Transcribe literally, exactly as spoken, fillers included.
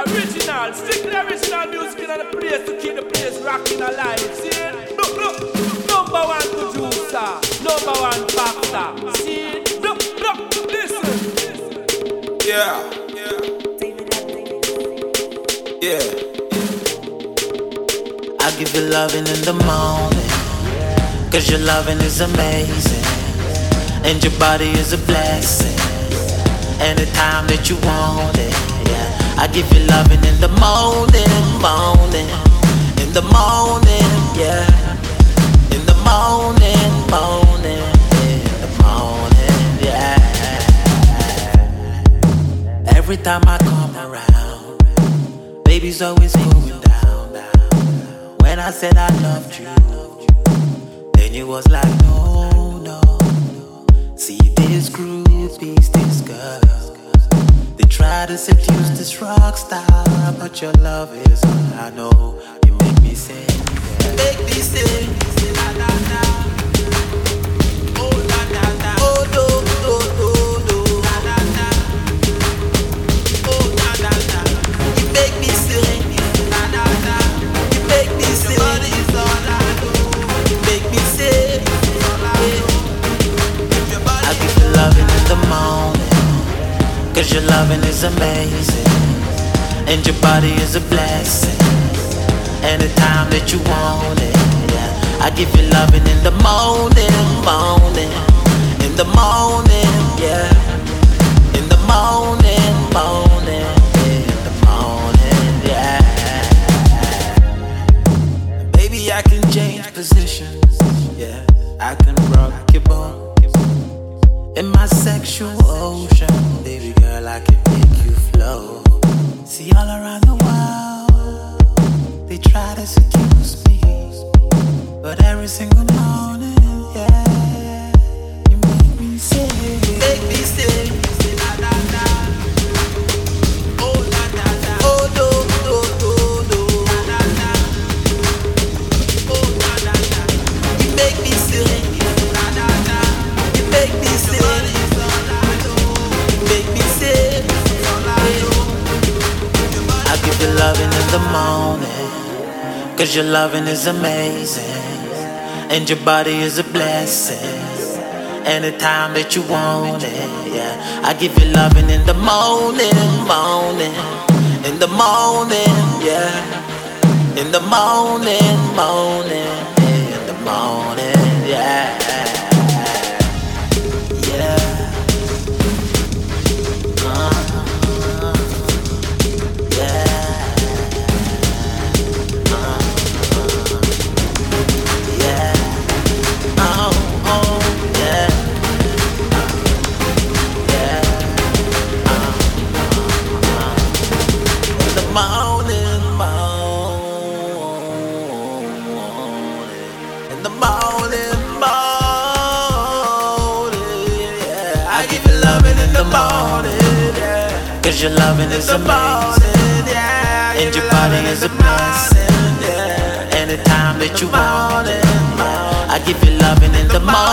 Original, strictly original music in the place to keep the place rocking alive. See it? Look, look. Number one producer, number one factor. See it? Look, look, listen. Yeah. Yeah. I give you loving in the morning, cause your loving is amazing, and your body is a blessing, anytime that you want it, yeah. I give you loving in the morning, morning, in the morning, yeah. In the morning, morning, in the morning, yeah. Every time I come around, baby's always going down, down. When I said I loved you, then you was like, no, no. See these groupies, these girls, they try to seduce this rock star, but your love is all I know. You make me sing, you make me sing, la la la. Oh la la la, oh no, no, no, no, la la la. Oh la la la, you make me sing, la la la. You make me sing, your body is all I know. You make me sing, all I know. I give you loving in the morning, cause your loving is amazing, and your body is a blessing, anytime that you want it, yeah. I give you loving in the morning, morning, in the morning, yeah. In the morning, morning, in the morning, yeah. Baby, I can change positions, yeah. I can rock your boat in my sexual ocean, baby girl, I can make you flow. See, all around the world, they try to seduce me, but every single morning, yeah, you make me sing, make me sing, la la la. Oh la la la, oh no, no, no, no, la la la. Oh la la la, you make me sing, la la la. You make me sing, you make me sing, I give you loving in the morning, cause your loving is amazing, and your body is a blessing, anytime that you want it, yeah. I give you loving in the morning, morning, in the morning, yeah. In the morning, morning, in the morning, yeah. Cause your loving is amazing, yeah. And your body is a blessing, yeah. Anytime that you want it, yeah. I give you loving in the morning.